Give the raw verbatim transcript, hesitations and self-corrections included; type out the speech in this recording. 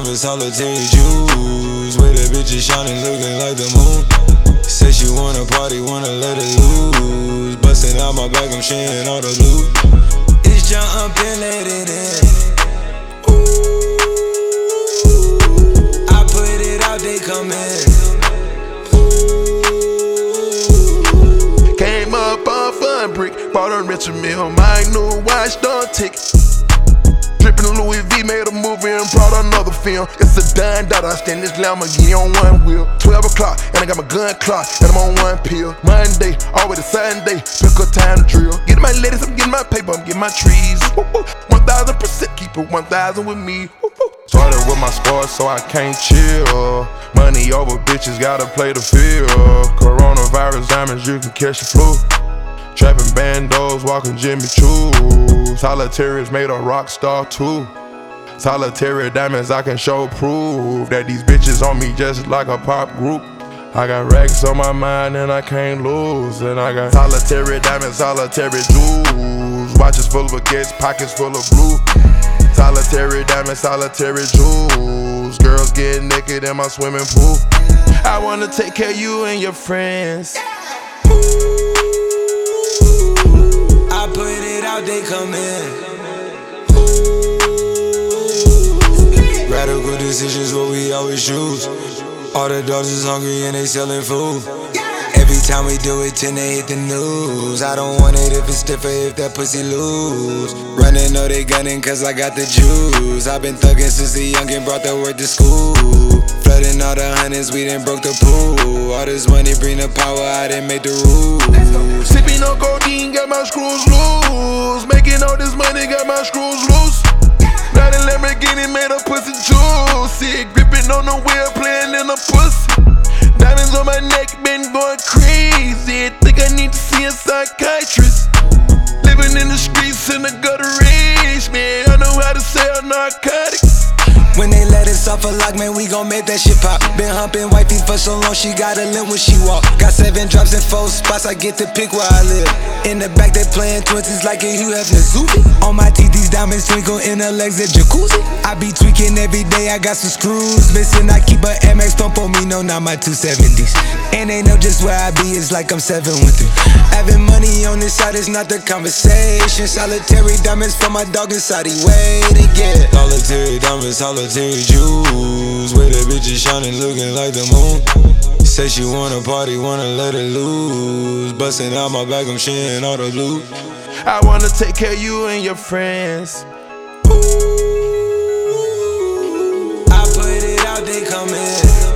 diamonds, solitary jewels. With the bitches shining, looking like the moon. Say she wanna party, wanna let it loose. Bustin' out my back, I'm sharing all the loot. It's jump up and let it in. Ooh, I put it out, they come in. Ooh. Came up on fun brick, bought a Richard Mille, my new watch don't tick. Drippin' Louis V, made a movie and brought another film. It's a dime dollar, I stand this Lamborghini on one wheel. twelve o'clock, and I got my gun clock, and I'm on one pill. Monday, always a Sunday, pick a time to drill. Get my ladies, I'm getting my paper, I'm getting my trees. one thousand percent, keep it one thousand with me. Started with my squad, so I can't chill. Money over bitches, gotta play the field. Coronavirus diamonds, you can catch the flu. Trapping bandos, walking Jimmy Choo. Solitary's made a rock star too. Solitary diamonds, I can show proof that these bitches on me just like a pop group. I got racks on my mind and I can't lose. And I got solitary diamonds, solitary jewels. Watches full of baguettes, pockets full of blue. Solitary diamonds, solitary jewels. Girls get naked in my swimming pool. I wanna take care of you and your friends. I put it out, they come in. Ooh. Radical decisions, what we always choose. All the dogs is hungry and they selling food. Every time we do it, tend to hit the news. I don't want it if it's stiffer, if that pussy loose. Running, know they gunning cause I got the juice. I've been thugging since the youngin' brought the word to school. Flooding all the hundreds, we done broke the pool. All this money bring the power, I didn't make the rules. Sipping on codeine, got my screws loose. Making all this money, got my screws loose. Got a Lamborghini, made a pussy juicy. Gripping on the wheel, playing in a pussy. Diamonds on my neck, been going crazy. Think I need to see a psychiatrist. Living in the streets in the gutter rage, man. I know how to sell narcotics. When they let us off a lock, man, we gon' make that shit pop. Been humping wifey for so long, she got a limp when she walk. Got seven drops in four spots, I get to pick where I live. In the back, they playing twenties like a Hugh Hefner Zuby. On my teeth, these diamonds twinkle in her legs at jacuzzi. I be tweaking every day, I got some screws missing. I keep a M X, don't pull me, no, not my two seventies. And they know just where I be, it's like I'm seven with three. Having money on this side is not the conversation. Solitary diamonds for my dog inside, he way to get. Solitary diamonds, solitary jewels. With the bitches shining, looking like the moon. Say she wanna party, wanna let it loose. Bustin' out my back, I'm sharing all the loot. I wanna take care of you and your friends. Ooh, I put it out, they come in.